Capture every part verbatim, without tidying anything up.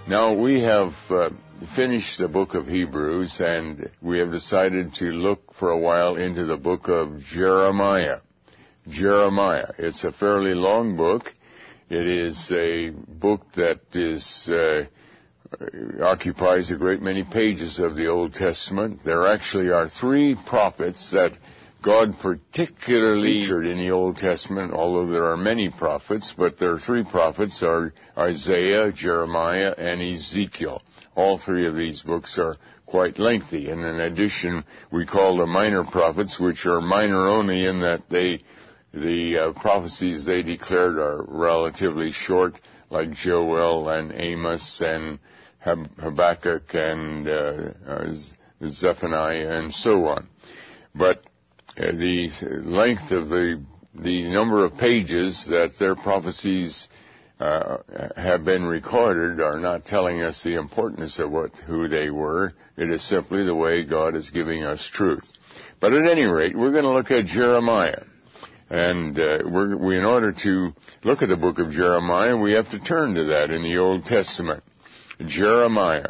Now, we have uh, finished the book of Hebrews, and we have decided to look for a while into the book of Jeremiah. Jeremiah. It's a fairly long book. It is a book that is uh, occupies a great many pages of the Old Testament. There actually are three prophets that God particularly featured in the Old Testament, although there are many prophets, but there are three prophets, are Isaiah, Jeremiah, and Ezekiel. All three of these books are quite lengthy, and in addition, we call them minor prophets, which are minor only in that they, the uh, prophecies they declared are relatively short, like Joel and Amos and Habakkuk and uh, uh, Zephaniah and so on. But Uh, the length of the the number of pages that their prophecies uh, have been recorded are not telling us the importance of what who they were. It is simply the way God is giving us truth. But at any rate, we're going to look at Jeremiah, and uh, we're, we, in order to look at the book of Jeremiah, we have to turn to that in the Old Testament, Jeremiah.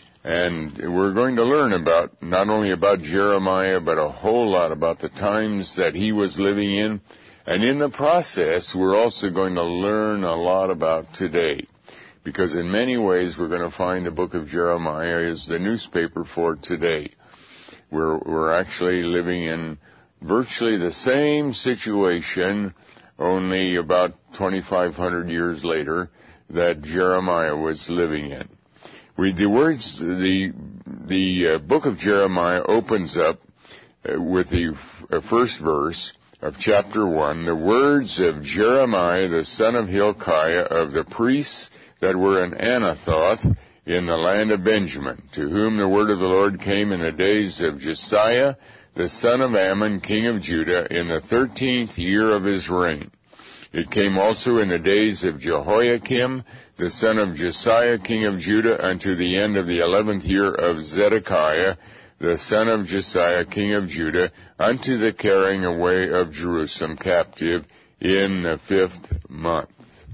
And we're going to learn about, not only about Jeremiah, but a whole lot about the times that he was living in. And in the process, we're also going to learn a lot about today. Because in many ways, we're going to find the book of Jeremiah is the newspaper for today. We're, we're actually living in virtually the same situation, only about twenty-five hundred years later, that Jeremiah was living in. We, the words, the, the uh, book of Jeremiah opens up uh, with the f- uh, first verse of chapter one, the words of Jeremiah, the son of Hilkiah, of the priests that were in Anathoth in the land of Benjamin, to whom the word of the Lord came in the days of Josiah, the son of Ammon, king of Judah, in the thirteenth year of his reign. It came also in the days of Jehoiakim, the son of Josiah, king of Judah, unto the end of the eleventh year of Zedekiah, the son of Josiah, king of Judah, unto the carrying away of Jerusalem captive in the fifth month.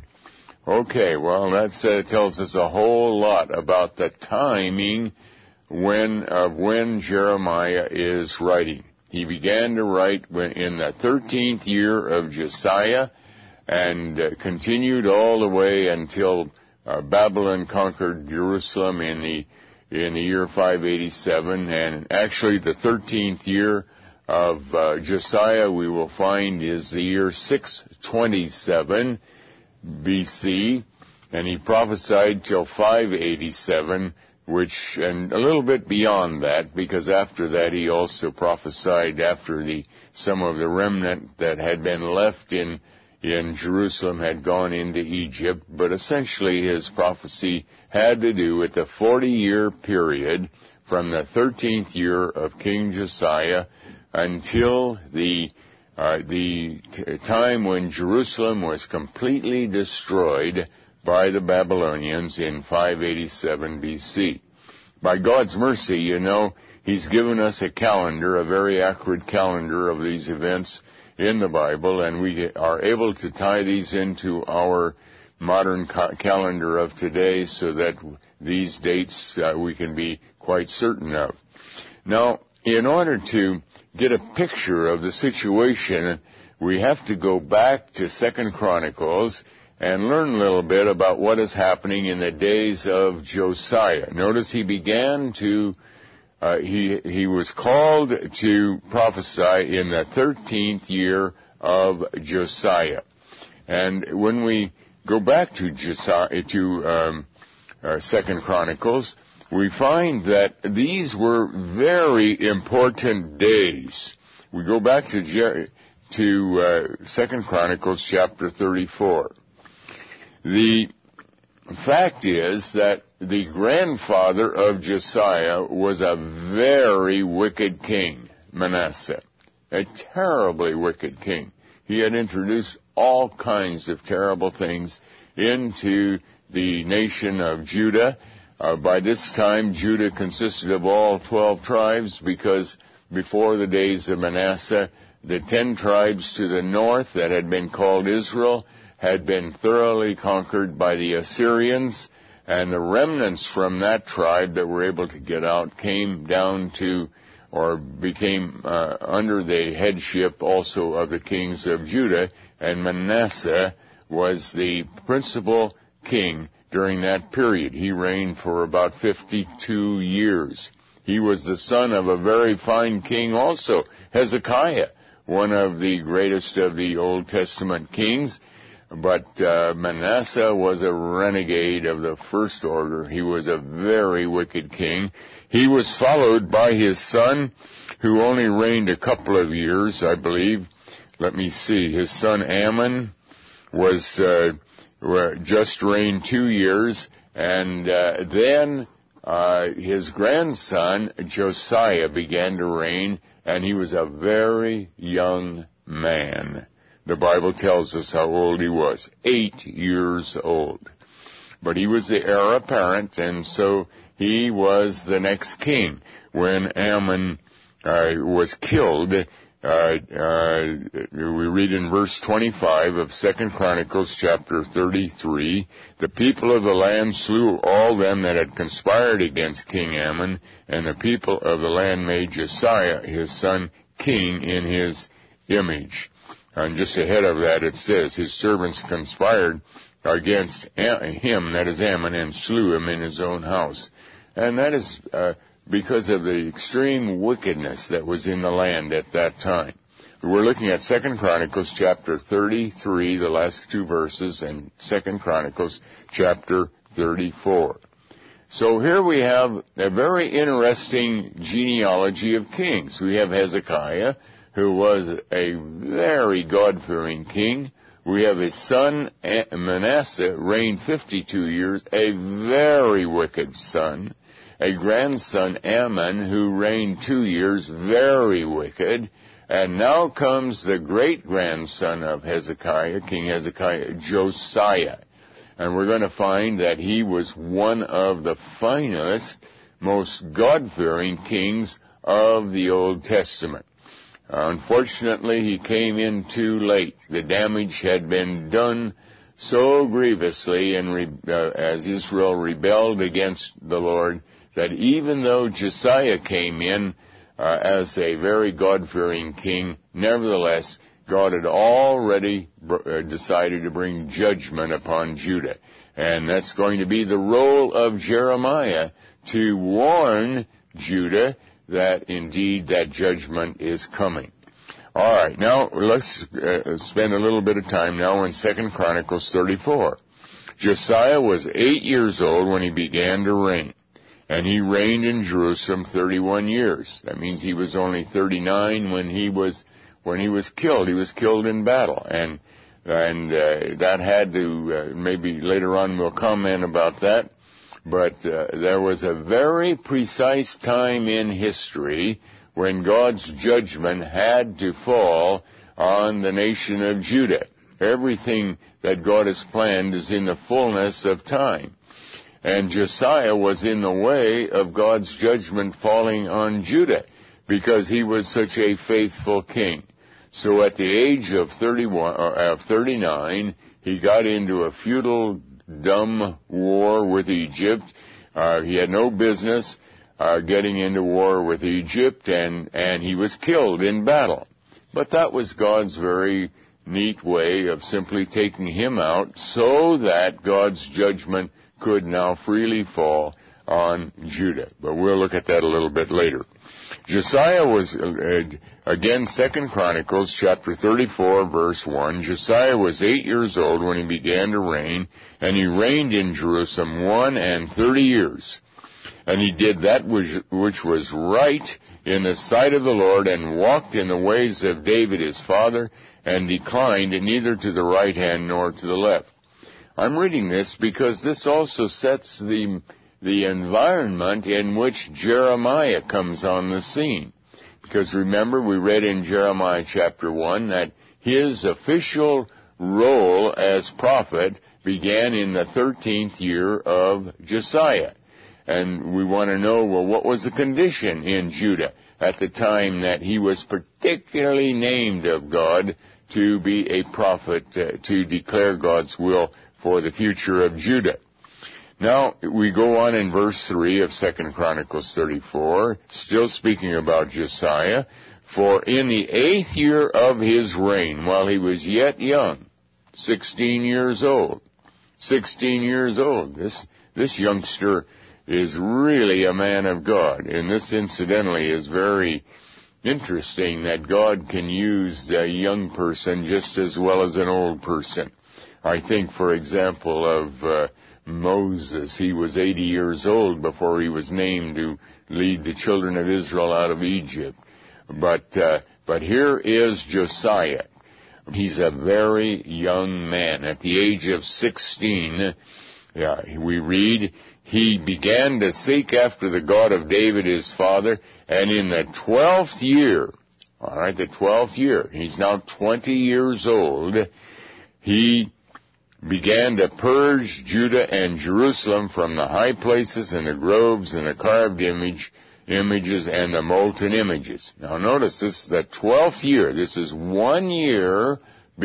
Okay, well, that uh, tells us a whole lot about the timing when of when Jeremiah is writing. He began to write when, in the thirteenth year of Josiah, and uh, continued all the way until uh, Babylon conquered Jerusalem in the in the year five eighty-seven. And actually, the thirteenth year of uh, Josiah, we will find, is the year six twenty-seven B C, and he prophesied till five eighty-seven, which, and a little bit beyond that, because after that he also prophesied after the some of the remnant that had been left in in Jerusalem had gone into Egypt, but essentially his prophecy had to do with the forty-year period from the thirteenth year of King Josiah until the uh, the t- time when Jerusalem was completely destroyed by the Babylonians in five eighty-seven B C. By God's mercy, you know, He's given us a calendar, a very accurate calendar of these events in the Bible, and we are able to tie these into our modern ca- calendar of today so that these dates uh, we can be quite certain of. Now, in order to get a picture of the situation, we have to go back to Second Chronicles and learn a little bit about what is happening in the days of Josiah. Notice he began to Uh, he he was called to prophesy in the thirteenth year of Josiah, and when we go back to Josiah, to um, uh, Second Chronicles, we find that these were very important days. We go back to Jer- to uh, Second Chronicles chapter thirty-four. The fact is that the grandfather of Josiah was a very wicked king, Manasseh, a terribly wicked king. He had introduced all kinds of terrible things into the nation of Judah. Uh, by this time, Judah consisted of all twelve tribes, because before the days of Manasseh, the ten tribes to the north that had been called Israel had been thoroughly conquered by the Assyrians, And the remnants from that tribe that were able to get out came down to, or became uh, under the headship also of the kings of Judah, and Manasseh was the principal king during that period. He reigned for about fifty-two years. He was the son of a very fine king also, Hezekiah, one of the greatest of the Old Testament kings. But uh, Manasseh was a renegade of the first order. He was a very wicked king. He was followed by his son, who only reigned a couple of years, I believe. Let me see. His son Ammon was uh, just reigned two years, and uh, then uh, his grandson Josiah began to reign, and he was a very young man. The Bible tells us how old he was, eight years old. But he was the heir apparent, and so he was the next king. When Ammon uh, was killed, uh, uh, we read in verse twenty-five of Second Chronicles chapter thirty-three, the people of the land slew all them that had conspired against King Ammon, and the people of the land made Josiah his son king in his image. And just ahead of that it says, his servants conspired against him, that is Ammon, and slew him in his own house. And that is uh, because of the extreme wickedness that was in the land at that time. We're looking at Second Chronicles chapter thirty-three, the last two verses, and Second Chronicles chapter thirty-four. So here we have a very interesting genealogy of kings. We have Hezekiah, who was a very God-fearing king. We have his son Manasseh, reigned fifty-two years, a very wicked son. A grandson, Ammon, who reigned two years, very wicked. And now comes the great-grandson of Hezekiah, King Hezekiah, Josiah. And we're going to find that he was one of the finest, most God-fearing kings of the Old Testament. Unfortunately, he came in too late. The damage had been done so grievously and re- uh, as Israel rebelled against the Lord that even though Josiah came in uh, as a very God-fearing king, nevertheless, God had already br- uh, decided to bring judgment upon Judah. And that's going to be the role of Jeremiah, to warn Judah that indeed that judgment is coming. All right, now let's uh, spend a little bit of time now in Second Chronicles thirty-four. Josiah was eight years old when he began to reign, and he reigned in Jerusalem thirty-one years. That means he was only thirty-nine when he was when he was killed. He was killed in battle, and and uh, that had to uh, maybe later on we'll comment about that. But uh, there was a very precise time in history when God's judgment had to fall on the nation of Judah. Everything that God has planned is in the fullness of time. And Josiah was in the way of God's judgment falling on Judah because he was such a faithful king. So at the age of thirty-one, or of thirty-nine, he got into a futile, dumb war with Egypt. Uh, he had no business uh, getting into war with Egypt, and, and he was killed in battle. But that was God's very neat way of simply taking him out so that God's judgment could now freely fall on Judah. But we'll look at that a little bit later. Josiah was, uh, again, Second Chronicles chapter thirty-four, verse one. Josiah was eight years old when he began to reign, and he reigned in Jerusalem one and thirty years. And he did that which, which was right in the sight of the Lord, and walked in the ways of David his father, and declined neither to the right hand nor to the left. I'm reading this because this also sets the the environment in which Jeremiah comes on the scene. Because remember, we read in Jeremiah chapter one that his official role as prophet began in the thirteenth year of Josiah. And we want to know, well, what was the condition in Judah at the time that he was particularly named of God to be a prophet, uh, to declare God's will for the future of Judah? Now, we go on in verse three of Second Chronicles thirty-four, still speaking about Josiah. For in the eighth year of his reign, while he was yet young, sixteen years old, sixteen years old, this, this youngster is really a man of God. And this, incidentally, is very interesting that God can use a young person just as well as an old person. I think, for example, of uh, Moses. He was eighty years old before he was named to lead the children of Israel out of Egypt. But uh, but here is Josiah. He's a very young man. At the age of sixteen, yeah, we read, he began to seek after the God of David his father, and in the twelfth year, all right, the twelfth year, he's now twenty years old, he began to purge Judah and Jerusalem from the high places and the groves and the carved image, images and the molten images. Now notice this is the twelfth year. This is one year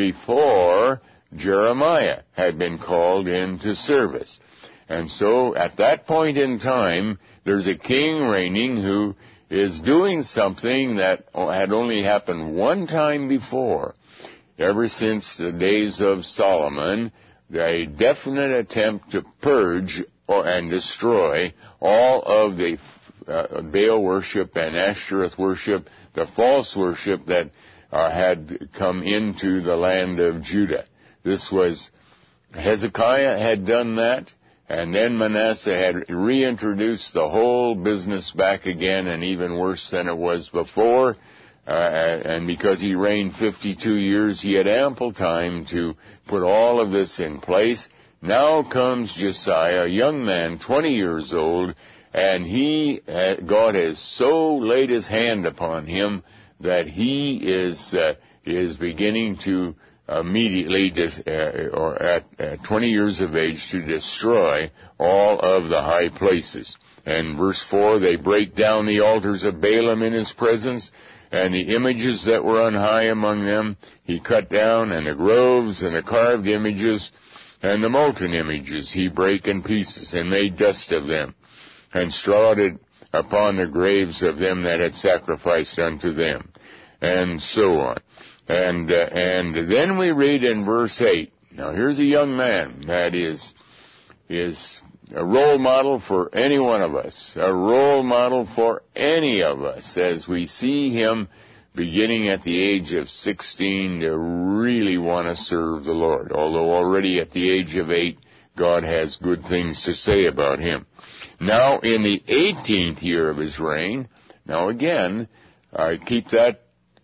before Jeremiah had been called into service. And so at that point in time, there's a king reigning who is doing something that had only happened one time before, ever since the days of Solomon, a definite attempt to purge or, and destroy all of the uh, Baal worship and Ashtoreth worship, the false worship that uh, had come into the land of Judah. This was, Hezekiah had done that, and then Manasseh had reintroduced the whole business back again, and even worse than it was before. Uh, and because he reigned fifty-two years, he had ample time to put all of this in place. Now comes Josiah, a young man, twenty years old, and he, uh, God has so laid his hand upon him that he is uh, is beginning to immediately, dis- uh, or at uh, twenty years of age, to destroy all of the high places. And verse four, they break down the altars of Baalim in his presence, and the images that were on high among them he cut down, and the groves and the carved images and the molten images he brake in pieces, and made dust of them, and strawed it upon the graves of them that had sacrificed unto them, and so on. And uh, and then we read in verse eight. Now here's a young man that is is a role model for any one of us, a role model for any of us, as we see him beginning at the age of sixteen to really want to serve the Lord, although already at the age of eight, God has good things to say about him. Now in the eighteenth year of his reign, now again, I keep that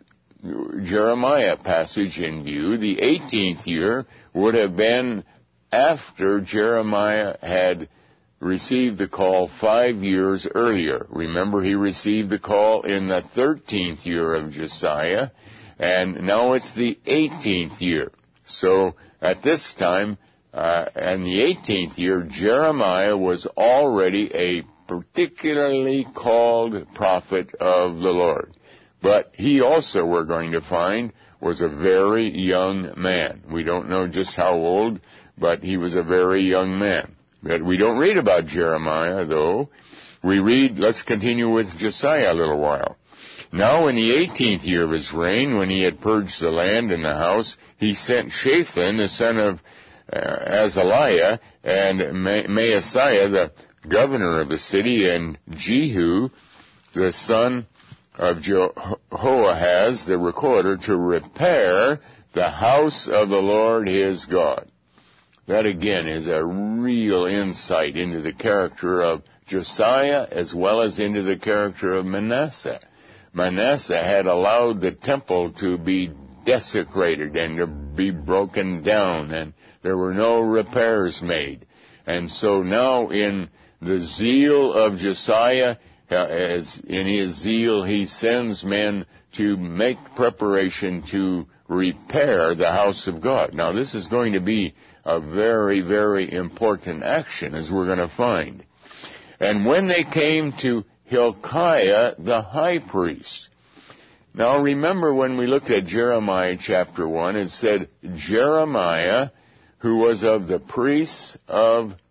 Jeremiah passage in view. The eighteenth year would have been after Jeremiah had received the call five years earlier. Remember, he received the call in the thirteenth year of Josiah, and now it's the eighteenth year. So at this time, uh, in the eighteenth year, Jeremiah was already a particularly called prophet of the Lord. But he also, we're going to find, was a very young man. We don't know just how old, but he was a very young man. But we don't read about Jeremiah, though. We read, let's continue with Josiah a little while. Now in the eighteenth year of his reign, when he had purged the land and the house, he sent Shaphan, the son of uh, Azaliah, and Ma- Maaseiah, the governor of the city, and Jehu, the son of Jehoahaz, the recorder, to repair the house of the Lord his God. That again is a real insight into the character of Josiah as well as into the character of Manasseh. Manasseh had allowed the temple to be desecrated and to be broken down, and there were no repairs made. And so now in the zeal of Josiah, Uh, as in his zeal, he sends men to make preparation to repair the house of God. Now, this is going to be a very, very important action, as we're going to find. And when they came to Hilkiah, the high priest. Now, remember when we looked at Jeremiah chapter one, it said Jeremiah, who was of the priests of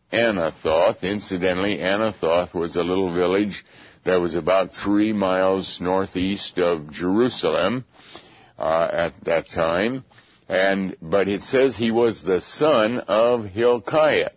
Anathoth. Incidentally, Anathoth was a little village that was about three miles northeast of Jerusalem uh, at that time. And but it says he was the son of Hilkiah.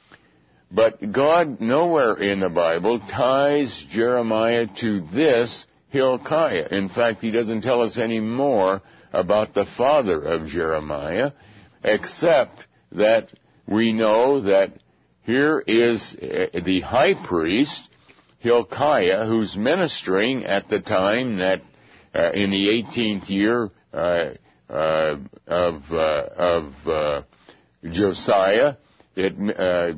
But God nowhere in the Bible ties Jeremiah to this Hilkiah. In fact, he doesn't tell us any more about the father of Jeremiah, except that we know that here is the high priest, Hilkiah, who's ministering at the time that uh, in the eighteenth year uh, uh, of, uh, of uh, Josiah. It uh,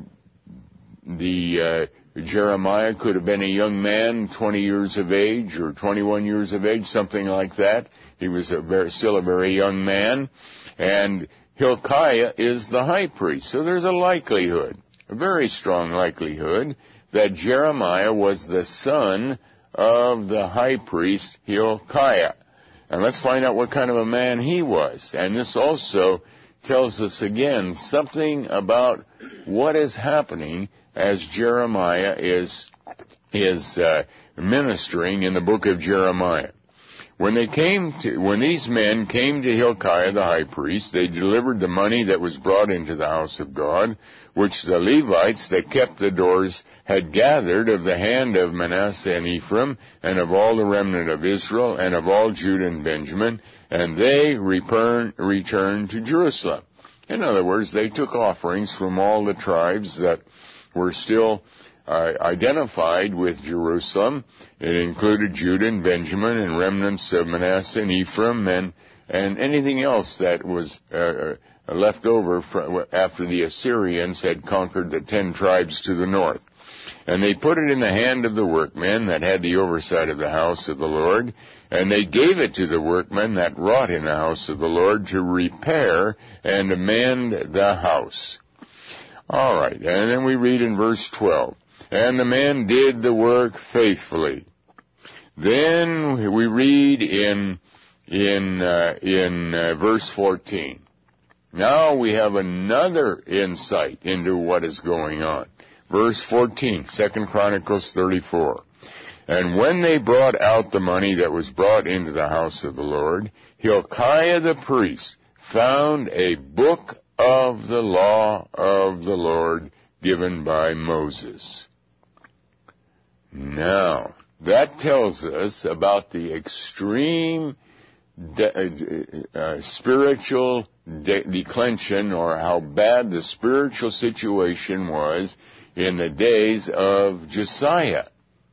The uh, Jeremiah could have been a young man, twenty years of age or twenty-one years of age, something like that. He was a very, still a very young man. And Hilkiah is the high priest. So there's a likelihood, a very strong likelihood, that Jeremiah was the son of the high priest Hilkiah. And let's find out what kind of a man he was. And this also tells us again something about what is happening as Jeremiah is is uh, ministering in the book of Jeremiah. When they came to, when these men came to Hilkiah the high priest, they delivered the money that was brought into the house of God, which the Levites that kept the doors had gathered of the hand of Manasseh and Ephraim, and of all the remnant of Israel, and of all Judah and Benjamin, and they return, returned to Jerusalem. In other words, they took offerings from all the tribes that were still uh, identified with Jerusalem. It included Judah and Benjamin and remnants of Manasseh and Ephraim and, and anything else that was uh, left over from, after the Assyrians had conquered the ten tribes to the north. And they put it in the hand of the workmen that had the oversight of the house of the Lord, and they gave it to the workmen that wrought in the house of the Lord to repair and amend the house. All right, and then we read in verse twelve, and the men did the work faithfully. Then we read in in uh, in uh, verse fourteen. Now we have another insight into what is going on. Verse fourteen, Second Chronicles thirty-four. And when they brought out the money that was brought into the house of the Lord, Hilkiah the priest found a book of the law of the Lord given by Moses. Now, that tells us about the extreme de- uh, spiritual de- declension, or how bad the spiritual situation was in the days of Josiah.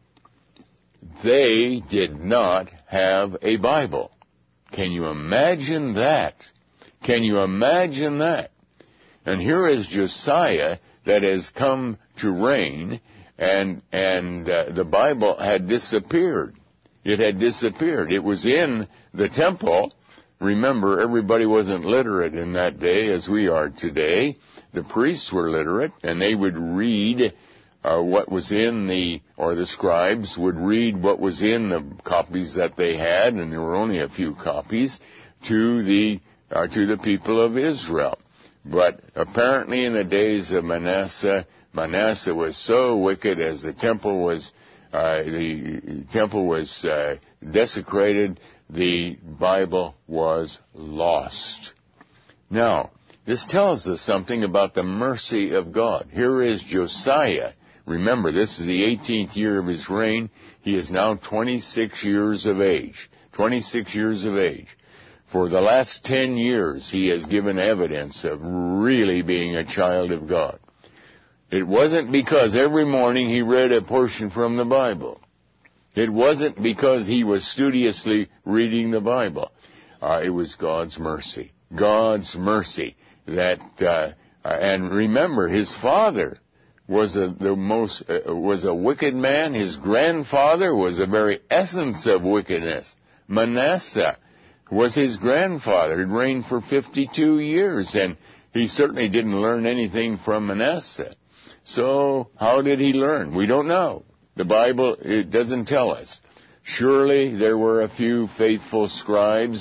They did not have a Bible. Can you imagine that? Can you imagine that? And here is Josiah that has come to reign, and and uh, the Bible had disappeared. It had disappeared. It was in the temple. Remember, everybody wasn't literate in that day as we are today. The priests were literate, and they would read uh, what was in the, or the scribes would read what was in the copies that they had, and there were only a few copies, to the uh, to the people of Israel. But apparently in the days of Manasseh, Manasseh was so wicked as the temple was, uh, the temple was uh, desecrated, the Bible was lost. Now, this tells us something about the mercy of God. Here is Josiah. Remember, this is the eighteenth year of his reign. He is now twenty-six years of age. twenty-six years of age. For the last ten years, he has given evidence of really being a child of God. It wasn't because every morning he read a portion from the Bible. It wasn't because he was studiously reading the Bible. Uh, it was God's mercy. God's mercy. That uh, and remember, his father was a, the most uh, was a wicked man. His grandfather was the very essence of wickedness. Manasseh was his grandfather. He reigned for fifty-two years, and he certainly didn't learn anything from Manasseh. So how did he learn? We don't know. The Bible, it doesn't tell us. Surely there were a few faithful scribes,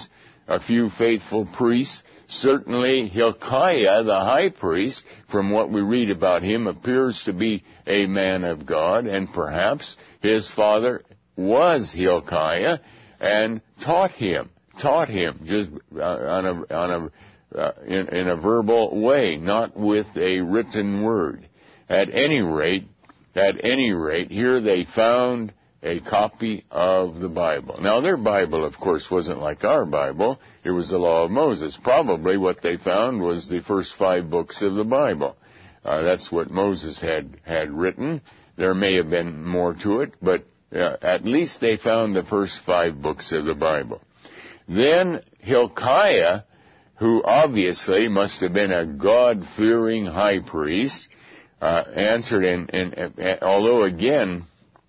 a few faithful priests. Certainly Hilkiah, the high priest, from what we read about him, appears to be a man of God, and perhaps his father was Hilkiah and taught him, taught him just uh, on a, on a, uh, in, in a verbal way, not with a written word. At any rate, at any rate, here they found a copy of the Bible. Now, their Bible, of course, wasn't like our Bible. It was the Law of Moses. Probably what they found was the first five books of the Bible. Uh, that's what Moses had, had written. There may have been more to it, but uh, at least they found the first five books of the Bible. Then Hilkiah, who obviously must have been a God-fearing high priest, uh, answered, and, and, and although again,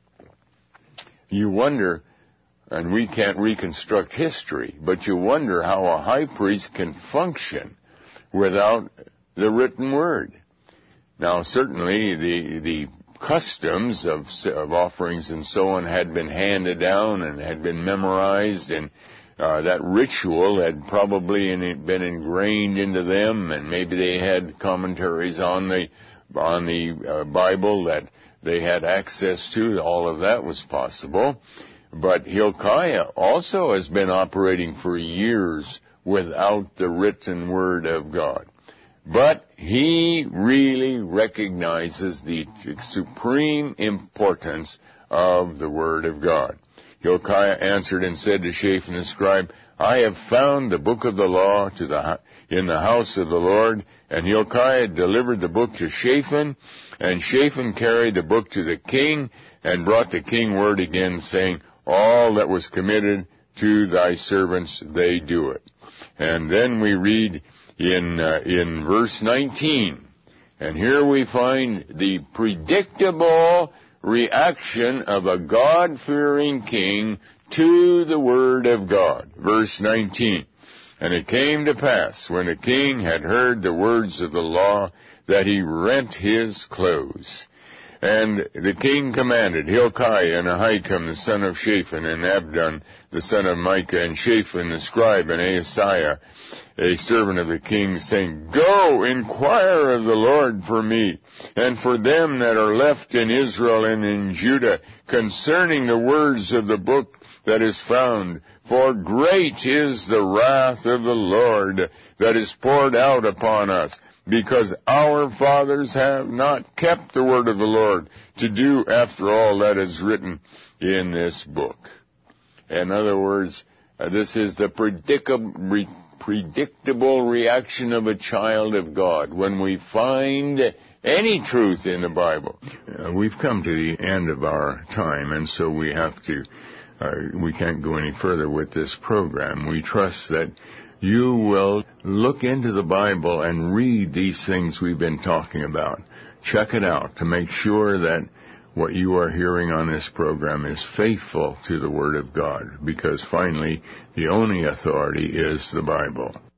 you wonder, and we can't reconstruct history, but you wonder how a high priest can function without the written word. Now, certainly the the customs of, of offerings and so on had been handed down and had been memorized, and uh, that ritual had probably in, been ingrained into them, and maybe they had commentaries on the on the uh, Bible that they had access to. All of that was possible. But Hilkiah also has been operating for years without the written word of God. But he really recognizes the supreme importance of the word of God. Hilkiah answered and said to Shaphan the scribe, I have found the book of the law to the, in the house of the Lord. And Hilkiah delivered the book to Shaphan, and Shaphan carried the book to the king, and brought the king word again, saying, all that was committed to thy servants, they do it. And then we read in uh, in verse nineteen, and here we find the predictable reaction of a God-fearing king to the word of God. Verse nineteen, and it came to pass, when the king had heard the words of the law, that he rent his clothes. And the king commanded Hilkiah and Ahikam the son of Shaphan, and Abdon the son of Micah, and Shaphan the scribe, and Asaiah, a servant of the king, saying, Go, inquire of the Lord for me, and for them that are left in Israel and in Judah, concerning the words of the book that is found. For great is the wrath of the Lord that is poured out upon us, because our fathers have not kept the word of the Lord to do after all that is written in this book. In other words, uh, this is the predicable, re- predictable reaction of a child of God when we find any truth in the Bible. Uh, we've come to the end of our time, and so we have to, uh, we can't go any further with this program. We trust that you will look into the Bible and read these things we've been talking about. Check it out to make sure that what you are hearing on this program is faithful to the Word of God, because finally, the only authority is the Bible.